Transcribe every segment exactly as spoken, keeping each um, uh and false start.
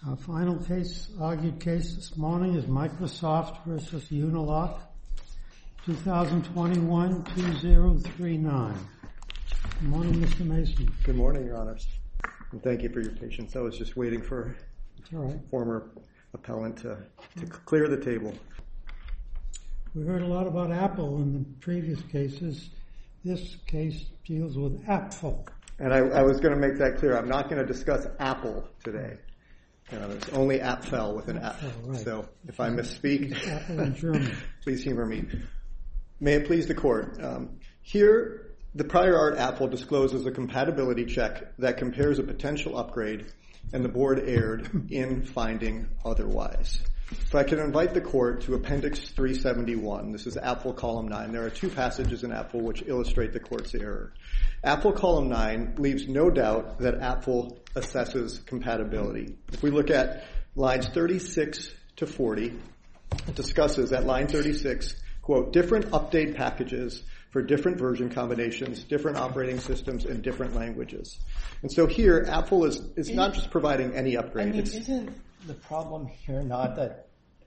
Our final case, argued case this morning is Microsoft versus Unilock, twenty twenty-one to two thousand thirty-nine. Good morning, Mister Mason. Good morning, Your Honors. And thank you for your patience. I was just waiting for That's all right. former appellant to, to clear the table. We heard a lot about Apple in the previous cases. This case deals with Apple. And I, I was going to make that clear. I'm not going to discuss Apple today. You know, there's only Apfel with an F. Oh, right. So if I misspeak, Apple in German. Please humor me. May it please the Court. Um, here, the prior art Apple discloses a compatibility check that compares a potential upgrade, and the Board erred in finding otherwise. So I can invite the Court to Appendix three seventy-one. This is Apple Column nine. There are two passages in Apple which illustrate the Court's error. Apple Column nine leaves no doubt that Apple assesses compatibility. If we look at lines thirty-six to forty, it discusses at line thirty-six, quote, different update packages for different version combinations, different operating systems, and different languages. And so here, Apple is, is not just providing any upgrade. I mean, it's, isn't the problem here not that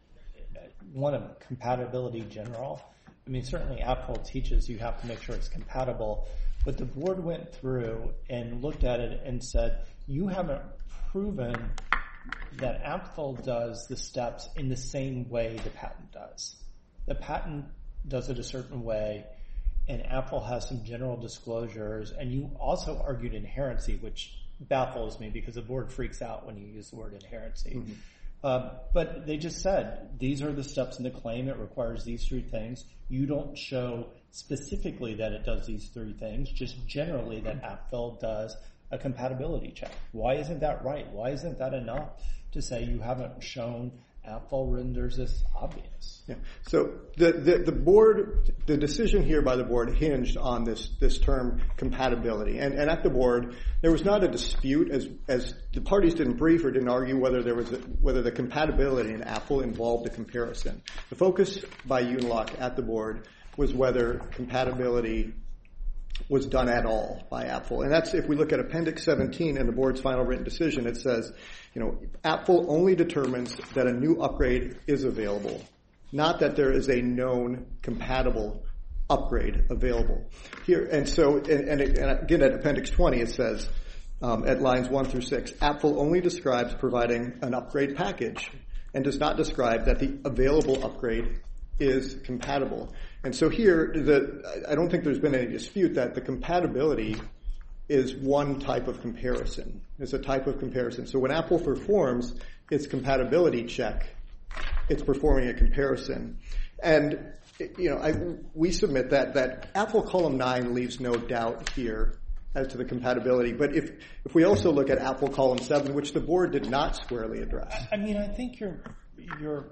one of compatibility general? I mean, certainly Apple teaches you have to make sure it's compatible, but the Board went through and looked at it and said, you haven't proven that Apple does the steps in the same way the patent does. The patent does it a certain way, and Apple has some general disclosures, and you also argued inherency, which baffles me because the Board freaks out when you use the word inherency. Mm-hmm. Uh, but they just said, these are the steps in the claim. It requires these three things. You don't show specifically that it does these three things, just generally that Apple does a compatibility check. Why isn't that right? Why isn't that enough to say you haven't shown Apple renders this obvious? Yeah. So the, the, the board, the decision here by the Board hinged on this, this term compatibility. And, and at the Board, there was not a dispute as, as the parties didn't brief or didn't argue whether there was a, whether the compatibility in Apple involved a comparison. The focus by Unilock at the Board was whether compatibility was done at all by Apple. And that's, if we look at Appendix seventeen in the Board's final written decision, it says, you know, Apple only determines that a new upgrade is available, not that there is a known compatible upgrade available. Here, and so, and, and, and again at Appendix twenty, it says, um, at lines one through six, Apple only describes providing an upgrade package and does not describe that the available upgrade is compatible. And so here, the, I don't think there's been any dispute that the compatibility is one type of comparison. It's a type of comparison. So when Apple performs its compatibility check, it's performing a comparison. And, you know, I, we submit that, that Apple Column nine leaves no doubt here as to the compatibility. But if, if we also look at Apple Column seven, which the Board did not squarely address. I mean, I think you're, you're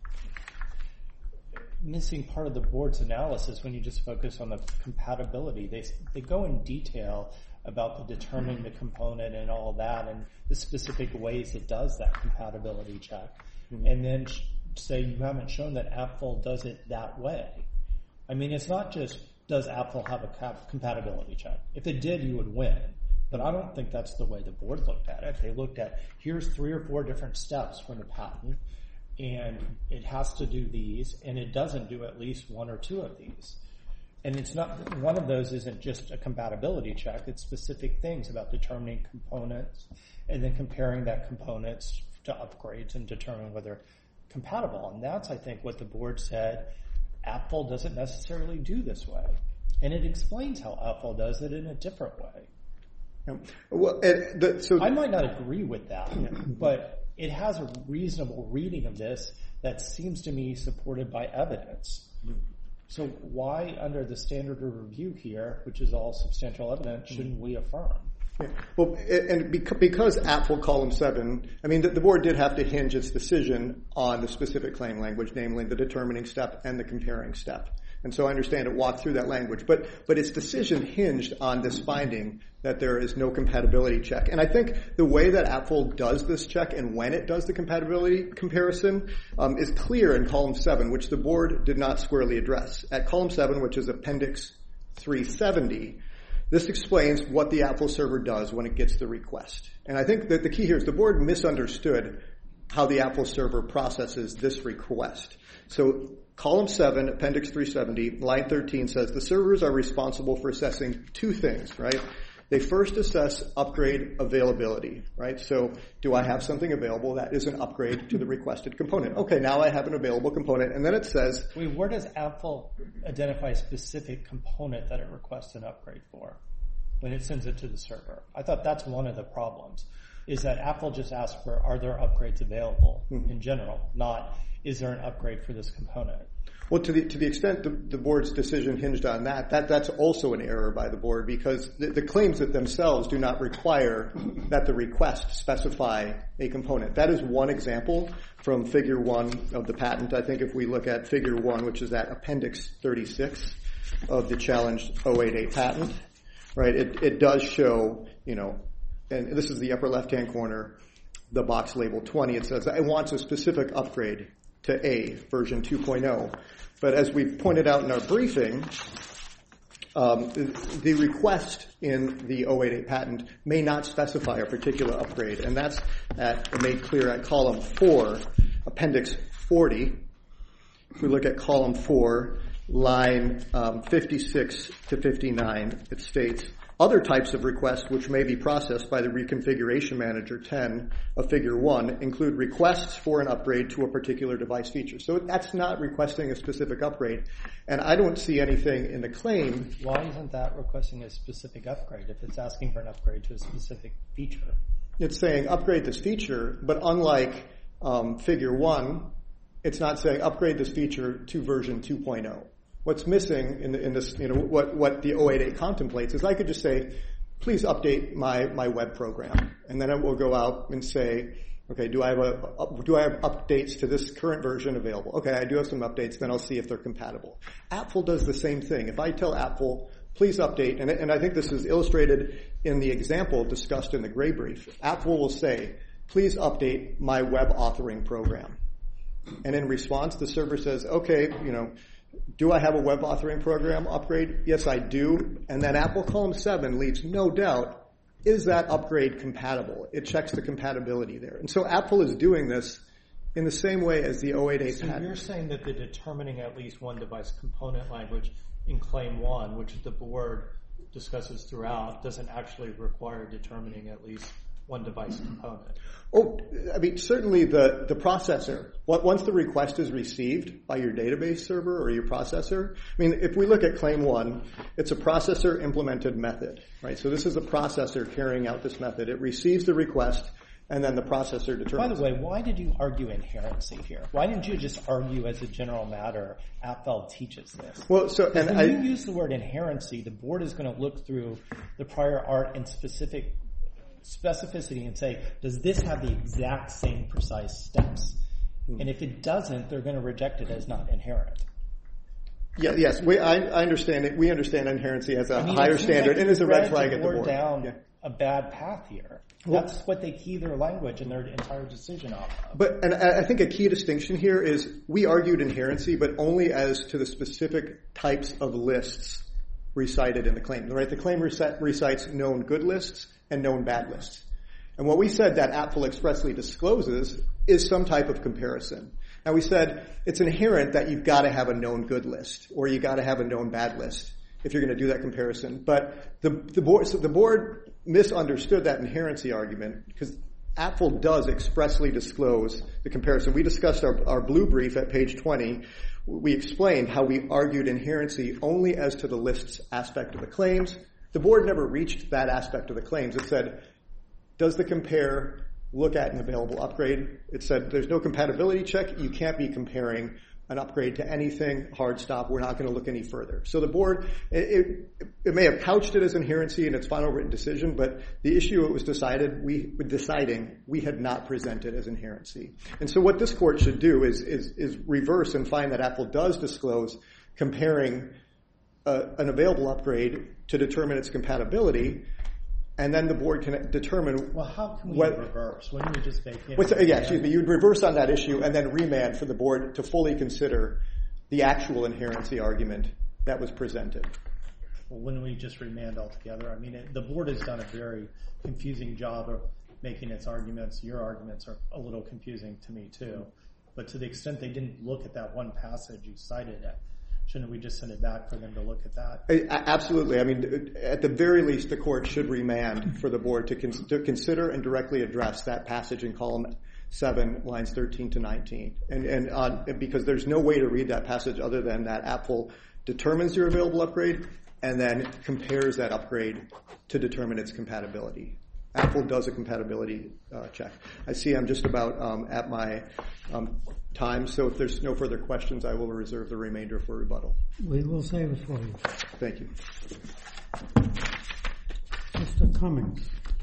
missing part of the Board's analysis when you just focus on the compatibility. They they go in detail about the determining the component and all that and the specific ways it does that compatibility check. Mm-hmm. And then sh- say you haven't shown that Apple does it that way. I mean, it's not just does Apple have a cap- compatibility check. If it did, you would win. But I don't think that's the way the Board looked at it. They looked at, here's three or four different steps from the patent, and it has to do these, and it doesn't do at least one or two of these. And it's not, one of those isn't just a compatibility check, it's specific things about determining components and then comparing that components to upgrades and determining whether compatible. And that's, I think, what the Board said Apple doesn't necessarily do this way. And it explains how Apple does it in a different way. Yeah. Well, it, the, so I might not agree with that, but it has a reasonable reading of this that seems to me supported by evidence. So why, under the standard of review here, which is all substantial evidence, shouldn't we affirm? Yeah. Well, and because Apple Column seven, I mean, the, the Board did have to hinge its decision on the specific claim language, namely the determining step and the comparing step. And so I understand it walked through that language. But but its decision hinged on this finding that there is no compatibility check. And I think the way that Apple does this check and when it does the compatibility comparison um, is clear in Column seven, which the Board did not squarely address. At Column seven, which is Appendix three seventy, this explains what the Apple server does when it gets the request. And I think that the key here is the Board misunderstood how the Apple server processes this request. So column seven, appendix three seventy, line thirteen says the servers are responsible for assessing two things, right? They first assess upgrade availability, right? So do I have something available that is an upgrade to the requested component? Okay, now I have an available component. And then it says... Wait, where does Apple identify a specific component that it requests an upgrade for when it sends it to the server? I thought that's one of the problems, is that Apple just asks for, are there upgrades available mm-hmm. in general, not is there an upgrade for this component? Well, to the to the extent the, the board's decision hinged on that, that that's also an error by the board, because the, the claims that themselves do not require that the request specify a component. That is one example from figure one of the patent. I think if we look at figure one, which is that appendix thirty-six of the challenged oh eight eight patent, right, it, it does show, you know, and this is the upper left-hand corner, the box label twenty. It says, it wants a specific upgrade to A, version two point oh. But as we pointed out in our briefing, um, the, the request in the oh eight eight patent may not specify a particular upgrade, and that's at, made clear at column four, appendix forty. If we look at column four, line um, fifty-six to fifty-nine, it states, other types of requests which may be processed by the Reconfiguration Manager ten of Figure one include requests for an upgrade to a particular device feature. So that's not requesting a specific upgrade. And I don't see anything in the claim. Why isn't that requesting a specific upgrade if it's asking for an upgrade to a specific feature? It's saying upgrade this feature, but unlike um, Figure one, it's not saying upgrade this feature to version two point oh. What's missing in, the, in this, you know, what, what the oh eight eight contemplates is I could just say, please update my, my web program. And then it will go out and say, okay, do I have a, do I have updates to this current version available? Okay, I do have some updates, then I'll see if they're compatible. Apple does the same thing. If I tell Apple, please update, and, and I think this is illustrated in the example discussed in the gray brief, Apple will say, please update my web authoring program. And in response, the server says, okay, you know, do I have a web authoring program upgrade? Yes, I do. And then Apple column seven leaves no doubt, is that upgrade compatible? It checks the compatibility there. And so Apple is doing this in the same way as the oh eight eight so patent. You're saying that the determining at least one device component language in claim one, which the board discusses throughout, doesn't actually require determining at least one device component. Oh, I mean, certainly the, the processor, once the request is received by your database server or your processor, I mean, if we look at claim one, it's a processor implemented method, right? So this is a processor carrying out this method. It receives the request, and then the processor determines. By the way, why did you argue inherency here? Why didn't you just argue as a general matter, Appel teaches this? Well, so, and when I, you use the word inherency, the board is going to look through the prior art and specific specificity and say, does this have the exact same precise steps? Mm-hmm. And if it doesn't, they're going to reject it as not inherent. Yeah, yes, we, I, I understand it. We understand inherency as a I mean, higher standard like and as a red flag the at the board. Down yeah. a bad path here. Well, That's what they key their language and their entire decision off of. But and I think a key distinction here is we argued inherency, but only as to the specific types of lists recited in the claim. Right? The claim rec- recites known good lists and known bad lists. And what we said that Apple expressly discloses is some type of comparison. Now we said it's inherent that you've got to have a known good list or you got to have a known bad list if you're going to do that comparison. But the, the board, so the board misunderstood that inherency argument because Apple does expressly disclose the comparison. We discussed our, our blue brief at page twenty. We explained how we argued inherency only as to the lists aspect of the claims. The board never reached that aspect of the claims. It said, does the compare look at an available upgrade? It said there's no compatibility check. You can't be comparing an upgrade to anything. Hard stop. We're not going to look any further. So the board, it, it, it may have couched it as inherency in its final written decision, but the issue it was decided, we were deciding we had not presented as inherency. And so what this court should do is, is, is reverse and find that Apple does disclose comparing uh, an available upgrade to determine its compatibility. And then the board can determine. Well, how can we what, reverse? Wouldn't we just make it? What's, yeah, excuse me. You'd reverse on that issue and then remand for the board to fully consider the actual inherency argument that was presented. Well, wouldn't we just remand altogether? I mean, it, the board has done a very confusing job of making its arguments. Your arguments are a little confusing to me too. But to the extent they didn't look at that one passage you cited, shouldn't we just send it back for them to look at that? Absolutely. I mean, at the very least, the court should remand for the board to, con- to consider and directly address that passage in column seven, lines thirteen to nineteen. And, and uh, because there's no way to read that passage other than that Apple determines your available upgrade and then compares that upgrade to determine its compatibility. Apple does a compatibility uh, check. I see I'm just about um, at my um, time, so if there's no further questions, I will reserve the remainder for rebuttal. We will save it for you. Thank you. Mister Cummings.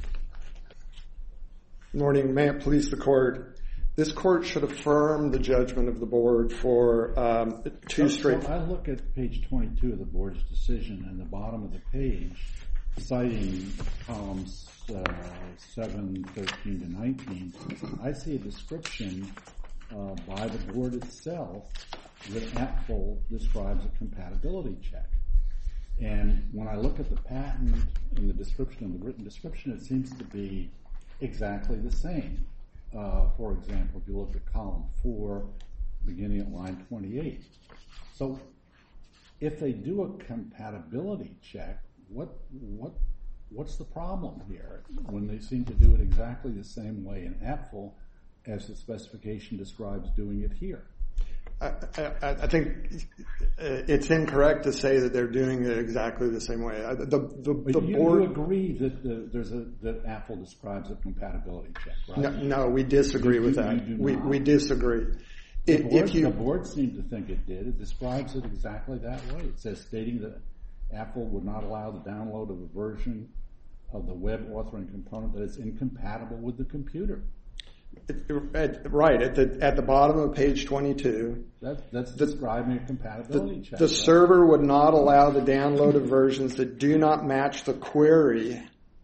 Good morning. May it please the court. This court should affirm the judgment of the board for um, two so, straight... So I look at page twenty-two of the board's decision, and the bottom of the page, citing columns uh, seven, thirteen to nineteen, I see a description uh, by the board itself that Apple describes a compatibility check. And when I look at the patent and the description and the written description, it seems to be exactly the same. Uh, for example, if you look at column four, beginning at line twenty-eight. So if they do a compatibility check, what what what's the problem here when they seem to do it exactly the same way in Apple as the specification describes doing it here? I, I, I think it's incorrect to say that they're doing it exactly the same way. The, the, the you, board you agree that the, there's a that Apple describes a compatibility check, right? No, no we disagree you, with you, that. you we we disagree. The If, board, if you the board seemed to think it did. It describes it exactly that way. It says stating that Apple would not allow the download of a version of the web authoring component that is incompatible with the computer. It, it, right at the at the bottom of page twenty-two, that, that's the, describing a compatibility the, check. The right? server would not allow the download of versions that do not match the query.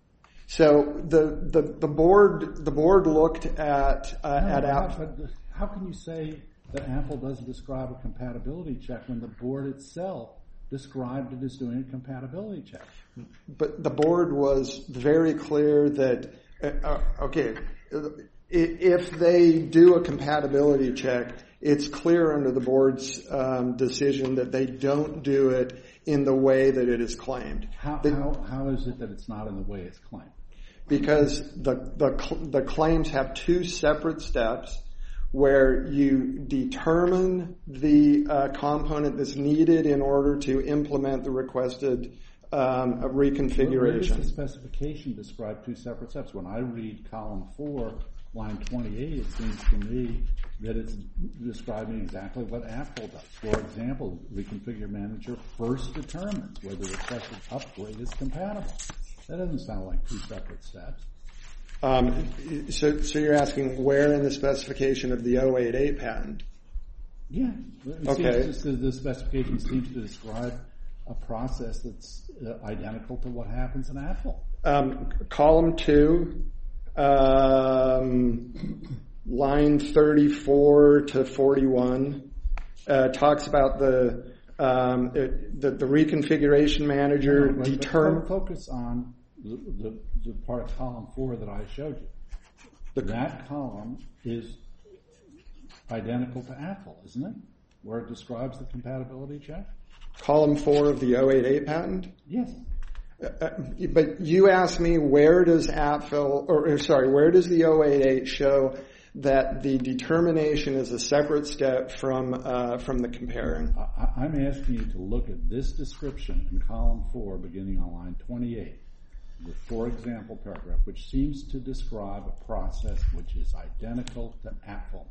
So the the, the board the board looked at uh, no, at how, Apple. but how can you say that Apple doesn't describe a compatibility check when the board itself described it as doing a compatibility check? But the board was very clear that uh, okay. If they do a compatibility check, it's clear under the board's um, decision that they don't do it in the way that it is claimed. How, they, how, how is it that it's not in the way it's claimed? Because the, the, the claims have two separate steps where you determine the uh, component that's needed in order to implement the requested um, reconfiguration. Where does the specification describe two separate steps? When I read column four, line twenty-eight, it seems to me that it's describing exactly what Apple does. For example, Reconfigure Manager first determines whether the requested upgrade is compatible. That doesn't sound like two separate steps. Um, so, so you're asking where in the specification of the oh eight eight patent? Yeah. It okay. Seems to, the specification seems to describe a process that's uh, identical to what happens in Apple. Um, column two, um, line thirty-four to forty-one, uh, talks about the um, it, the, the reconfiguration manager no, determine. Focus on the, the, the part of column four that I showed you. The, that column is identical to Apple, isn't it? Where it describes the compatibility check? Column four of the oh eight eight patent? Yes. Uh, but you asked me where does Apple, or, or sorry, where does the oh eight eight show that the determination is a separate step from uh, from the comparing? I, I'm asking you to look at this description in column four, beginning on line twenty-eight, the for example paragraph, which seems to describe a process which is identical to Apple.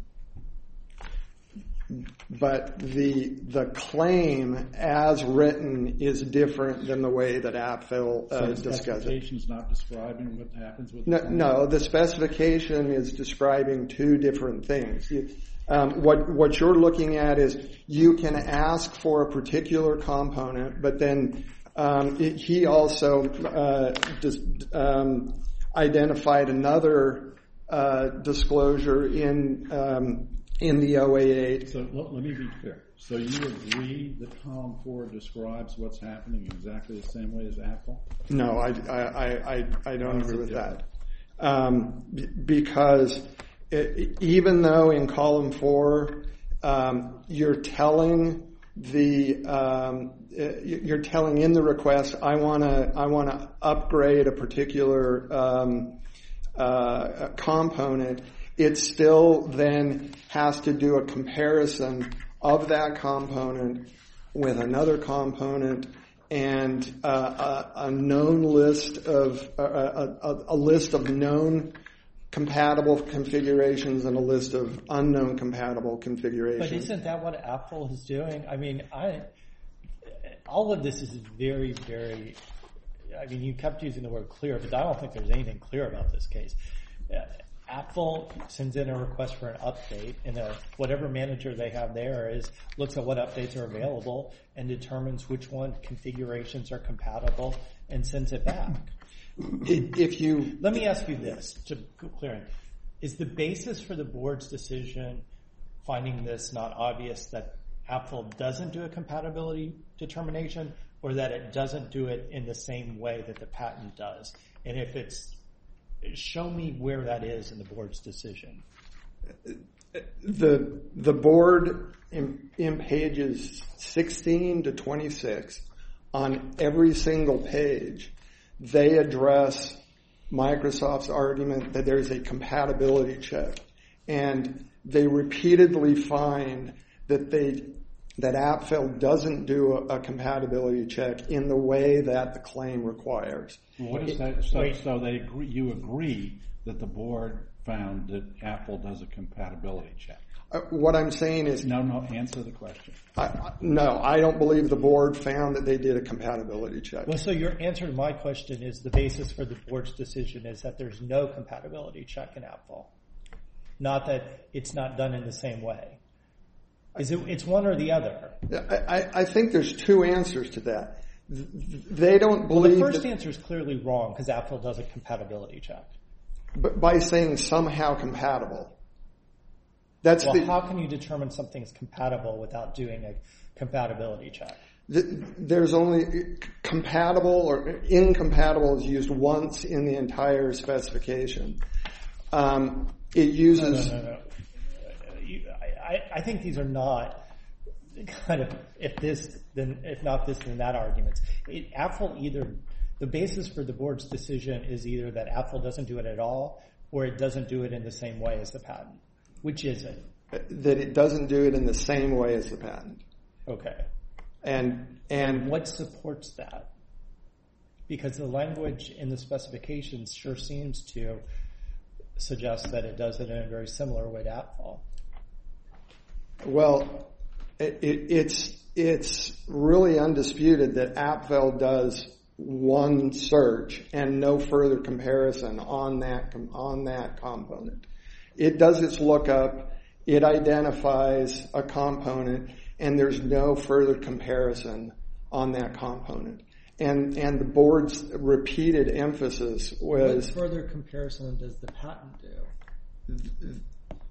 But the the claim as written is different than the way that Apple uh, so the discusses it. specification is not describing what happens with No, the claim? no, the specification is describing two different things. You, um, what what you're looking at is you can ask for a particular component, but then um, it, he also uh, dis, um, identified another uh, disclosure in. Um, in the oh eight eight. So let, let me be clear. So you agree that column four describes what's happening exactly the same way as Apple? No, I, I, I, I don't How is agree it with different? um, b- because it, even though in column four um, you're telling the um, you're telling in the request, I want to I want to upgrade a particular um, uh, component, it still then has to do a comparison of that component with another component and uh, a, a known list of uh, a, a, a list of known compatible configurations and a list of unknown compatible configurations. But isn't that what Apple is doing? I mean, I all of this is very, very. I mean, you kept using the word clear, but I don't think there's anything clear about this case. Uh, Apple sends in a request for an update, and a, whatever manager they have there is looks at what updates are available and determines which one configurations are compatible and sends it back. If you Let me ask you this to clear: is the basis for the board's decision finding this not obvious that Apple doesn't do a compatibility determination, or that it doesn't do it in the same way that the patent does? And if it's, show me where that is in the board's decision. The the board in, in pages sixteen to twenty-six, on every single page, they address Microsoft's argument that there's a compatibility check, and they repeatedly find that they that AppFel doesn't do a, a compatibility check in the way that the claim requires. What is that? So, so they agree, you agree that the board found that Apple does a compatibility check? Uh, what I'm saying is... No, no, answer the question. I, I, no, I don't believe the board found that they did a compatibility check. Well, so your answer to my question is the basis for the board's decision is that there's no compatibility check in Apple, not that it's not done in the same way. Is it? It's one or the other. I, I think there's two answers to that. They don't believe... Well, the first that, answer is clearly wrong because Apple does a compatibility check. But by saying somehow compatible. That's well, the, how can you determine something's compatible without doing a compatibility check? The, there's only compatible or incompatible is used once in the entire specification. Um, it uses... No, no, no, no. You, I, I think these are not kind of if this, then if not this, then that arguments. It, Apple either... The basis for the board's decision is either that Apple doesn't do it at all or it doesn't do it in the same way as the patent. Which is it? That it doesn't do it in the same way as the patent. Okay. And and what supports that? Because the language in the specifications sure seems to suggest that it does it in a very similar way to Apple. Well, it, it, it's it's really undisputed that AppFel does one search and no further comparison on that on that component. It does its lookup, it identifies a component, and there's no further comparison on that component. And and the board's repeated emphasis was... What further comparison does the patent do?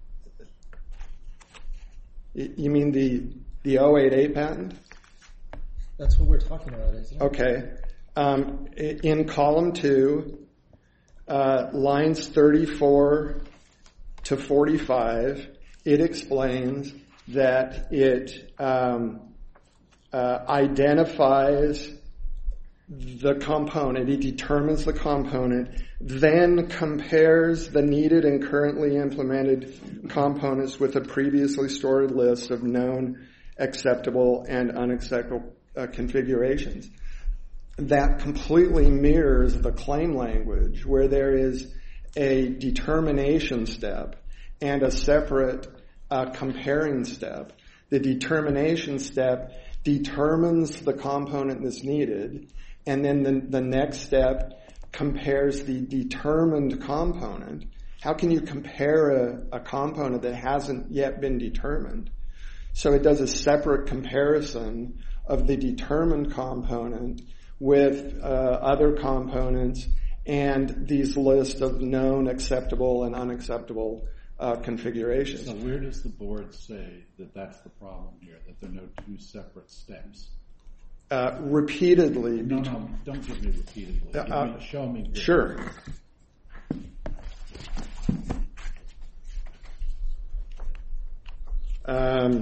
You mean the, the oh eight eight patent? That's what we're talking about, isn't it? Okay. Um, in column two, uh, lines thirty-four to forty-five, it explains that it um, uh, identifies the component, it determines the component, then compares the needed and currently implemented components with a previously stored list of known acceptable and unacceptable uh, configurations. That completely mirrors the claim language where there is a determination step and a separate uh, comparing step. The determination step determines the component that's needed, and then the, the next step compares the determined component. How can you compare a, a component that hasn't yet been determined? So it does a separate comparison of the determined component with uh, other components and these lists of known acceptable and unacceptable uh, configurations. So where does the board say that that's the problem here, that there are no two separate steps? Uh, repeatedly. No, no, don't give me repeatedly. Give Uh, me, show me. Sure. Um,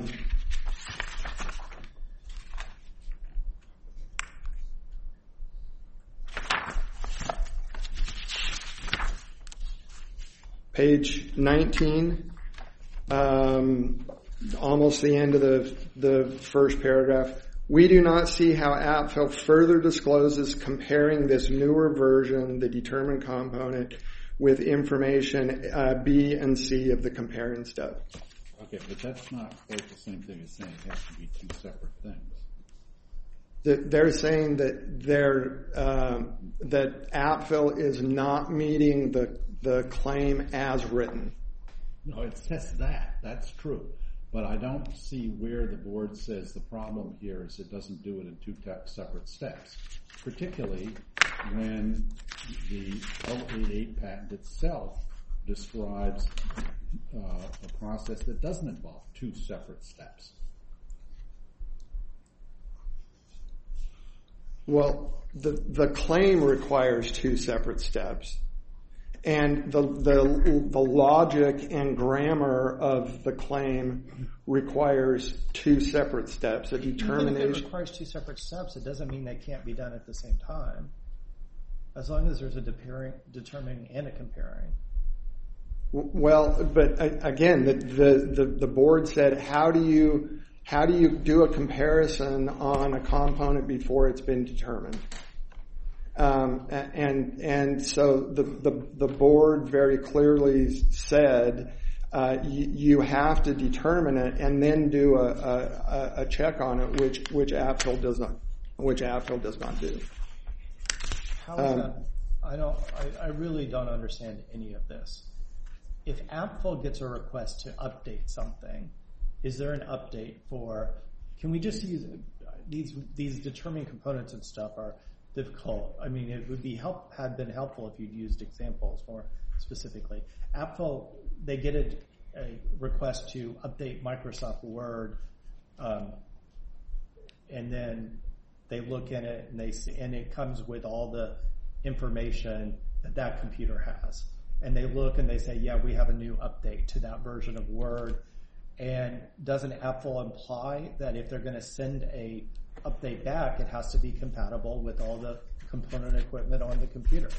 page nineteen, um, almost the end of the, the first paragraph. We do not see how AppFill further discloses comparing this newer version, the determined component, with information uh, B and C of the comparing step. Okay, but that's not quite the same thing as saying it has to be two separate things. They're saying that they're, um, that AppFill is not meeting the the claim as written. No, it says that. That's true. But I don't see where the board says the problem here is it doesn't do it in two separate steps, particularly when the oh eight eight patent itself describes uh, a process that doesn't involve two separate steps. Well, the the claim requires two separate steps, and the the the logic and grammar of the claim requires two separate steps. A determination. Even if it requires two separate steps, it doesn't mean they can't be done at the same time, as long as there's a determining and a comparing. Well, but again, the the the, the board said, how do you How do you do a comparison on a component before it's been determined? Um, and and so the, the, the board very clearly said uh, you, you have to determine it and then do a, a, a check on it, which which AppFill does not, which AppFill does not do. How is um, that? I don't. I, I really don't understand any of this. If AppFill gets a request to update something, is there an update for, can we just use, these these determining components and stuff are difficult. I mean, it would be help had been helpful if you'd used examples more specifically. AppFill, they get a, a request to update Microsoft Word, um, and then they look in it and they see, and it comes with all the information that that computer has. And they look and they say, yeah, we have a new update to that version of Word. And doesn't AppFill imply that if they're going to send a update back, it has to be compatible with all the component equipment on the computer?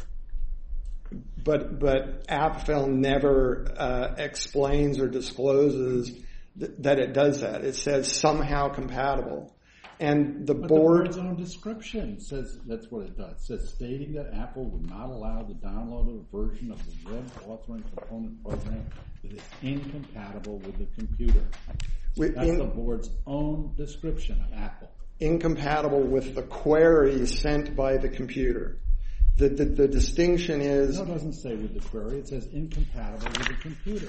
But but AppFill never uh, explains or discloses th- that it does that. It says somehow compatible. And the but board... the board's own description says that's what it does. It says stating that Apple would not allow the download of a version of the web authoring component program that is incompatible with the computer. With That's in, the board's own description of Apple. Incompatible with the query sent by the computer. The, the, the distinction is... No, it doesn't say with the query. It says incompatible with the computer.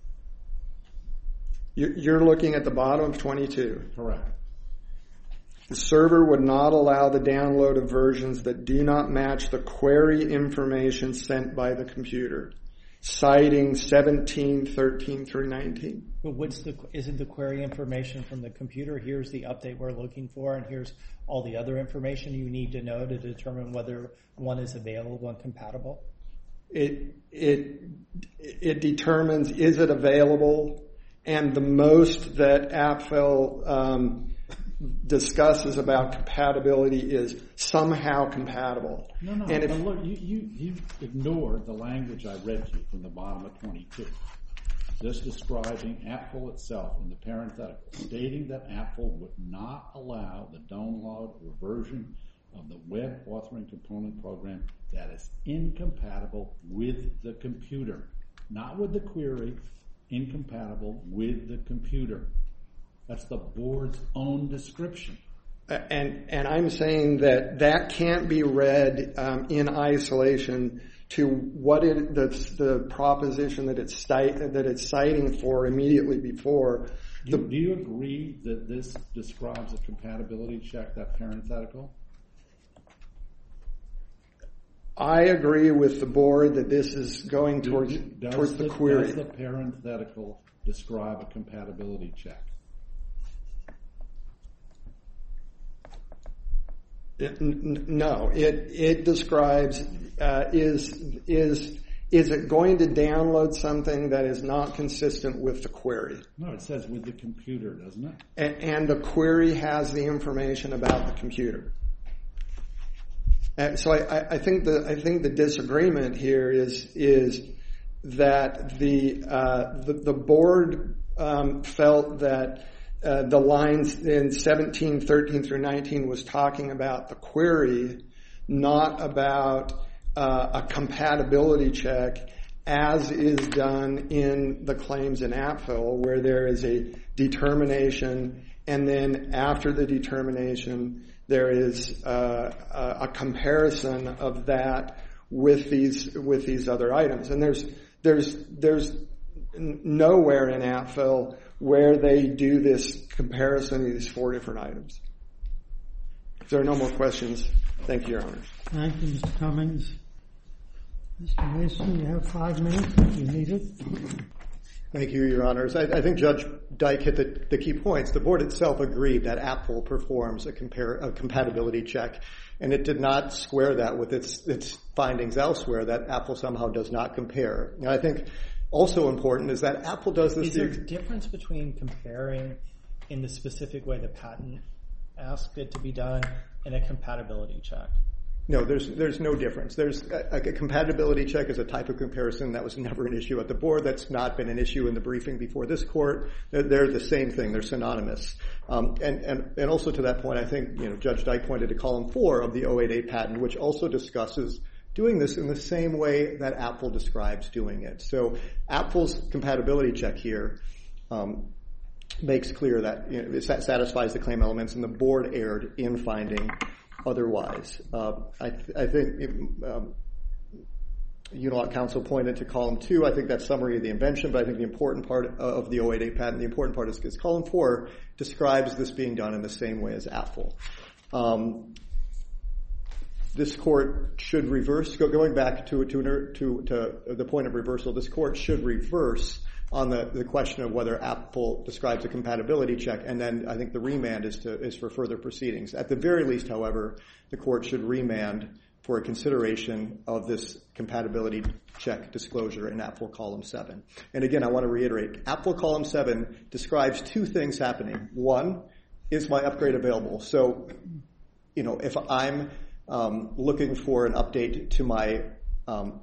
You're, you're looking at the bottom of twenty-two. Correct. The server would not allow the download of versions that do not match the query information sent by the computer, citing seventeen, thirteen through nineteen. But what's the, isn't the query information from the computer? Here's the update we're looking for, and here's all the other information you need to know to determine whether one is available and compatible? It, it, it determines, is it available? And the most that AppFill, um, discusses about compatibility is somehow compatible. No, no, and if, but look, you, you, you ignored the language I read to you from the bottom of twenty-two. Just describing AppFill itself in the parenthetical, stating that AppFill would not allow the download or version of the web authoring component program that is incompatible with the computer. Not with the query, incompatible with the computer. That's the board's own description. And and I'm saying that that can't be read um, in isolation to what it the the proposition that it's cite, that it's citing for immediately before. Do, the, do you agree that this describes a compatibility check, that parenthetical? I agree with the board that this is going towards do, towards the, the query. Does the parenthetical describe a compatibility check? It, n- no, it it describes uh, is is is it going to download something that is not consistent with the query? No, it says with the computer, doesn't it? And, and the query has the information about the computer. And so I, I think the I think the disagreement here is is that the uh, the, the board um, felt that uh, the lines in seventeen, thirteen through nineteen was talking about the query, not about Uh, a compatibility check as is done in the claims in Apfel, where there is a determination, and then after the determination there is uh, a, a comparison of that with these with these other items. And there's there's there's nowhere in Apfel where they do this comparison of these four different items. If there are no more questions, thank you, Your Honors. Thank you, Mister Cummings. Mister Mason, you have five minutes if you need it. Thank you, Your Honors. I, I think Judge Dyke hit the, the key points. The board itself agreed that Apfel performs a, compare, a compatibility check, and it did not square that with its, its findings elsewhere that Apfel somehow does not compare. And I think also important is that Apfel does this. Is there a difference between comparing in the specific way the patent asked it to be done and a compatibility check? No, there's there's no difference. There's a, a compatibility check is a type of comparison that was never an issue at the board. That's not been an issue in the briefing before this court. They're, they're the same thing. They're synonymous. Um, and, and, and also to that point, I think, you know, Judge Dyke pointed to column four of the oh eight eight patent, which also discusses doing this in the same way that Apfel describes doing it. So Apfel's compatibility check here um, makes clear that, you know, it satisfies the claim elements, and the board erred in finding otherwise. Uh, I, th- I think it, um, Unilock Counsel pointed to column two. I think that's summary of the invention, but I think the important part of the oh eight eight patent, the important part is, is column four describes this being done in the same way as Apfel. Um, this court should reverse, go, going back to, to, to, to the point of reversal, this court should reverse on the, the question of whether Apfel describes a compatibility check, and then I think the remand is to is for further proceedings. At the very least, however, the court should remand for a consideration of this compatibility check disclosure in Apfel column seven. And again, I want to reiterate, Apfel column seven describes two things happening. One, is my upgrade available? So, you know, if I'm um, looking for an update to my um,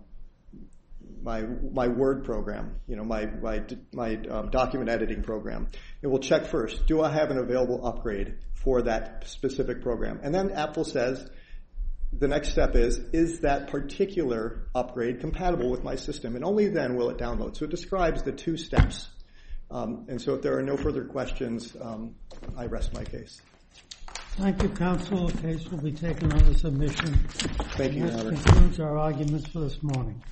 my my Word program, you know, my my my um, document editing program, it will check first, do I have an available upgrade for that specific program? And then Apfel says, the next step is, is that particular upgrade compatible with my system? And only then will it download. So it describes the two steps. Um, and so if there are no further questions, um, I rest my case. Thank you, counsel. The case will be taken under submission. Thank you, Your That Honor. concludes our arguments for this morning.